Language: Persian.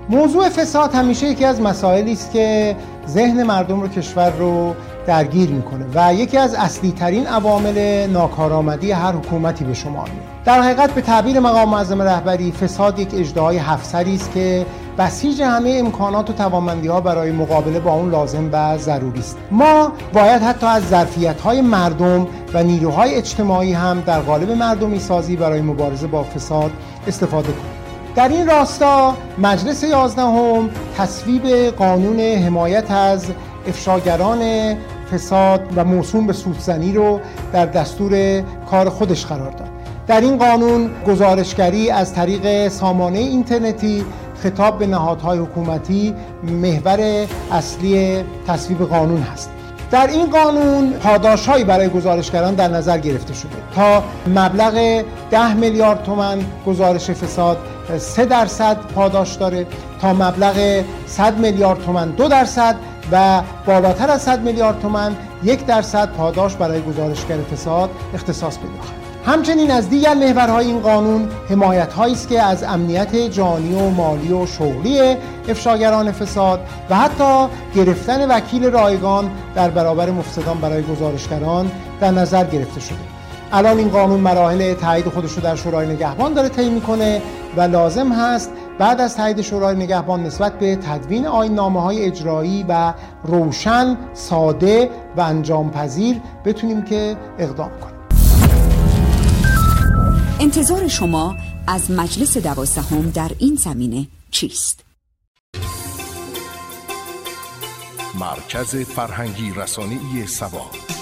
موضوع فساد همیشه یکی از مسائلی است که ذهن مردم رو، کشور رو درگیر میکنه و یکی از اصلی ترین عوامل ناکارآمدی هر حکومتی به شمار میاد. در حقیقت به تعبیر مقام معظم رهبری، فساد یک اژدهای 7 سری است که بسیج همه امکانات و توانمندی‌ها برای مقابله با اون لازم و ضروری است. ما باید حتی از ظرفیت‌های مردم و نیروهای اجتماعی هم در قالب مردمی سازی برای مبارزه با فساد استفاده کنیم. در این راستا مجلس 11 تصویب قانون حمایت از افشاگران فساد و موسوم به سودزنی رو در دستور کار خودش قرار داد. در این قانون گزارشگری از طریق سامانه اینترنتی خطاب به نهادهای حکومتی محور اصلی تصویب قانون هست. در این قانون پاداش‌هایی برای گزارشگران در نظر گرفته شده تا مبلغ 10 میلیارد تومان گزارش فساد 3% پاداش داره، تا مبلغ 100 میلیارد تومان 2% و بالاتر از 100 میلیارد تومان 1% پاداش برای گزارشگر فساد اختصاص پیدا خواهد. همچنین از دیگر محورهای این قانون حمایت‌هایی است که از امنیت جانی و مالی و شغلی افشاگران فساد و حتی گرفتن وکیل رایگان در برابر مفسدان برای گزارشگران در نظر گرفته شده. الان این قانون مراحل تایید خودش رو در شورای نگهبان داره طی می‌کنه و لازم هست بعد از تایید شورای نگهبان نسبت به تدوین آیین‌نامه‌های اجرایی و روشن، ساده و انجام پذیر بتونیم که اقدام کنیم. انتظار شما از مجلس 12 در این زمینه چیست؟ مرکز فرهنگی رسانه‌ای سبا.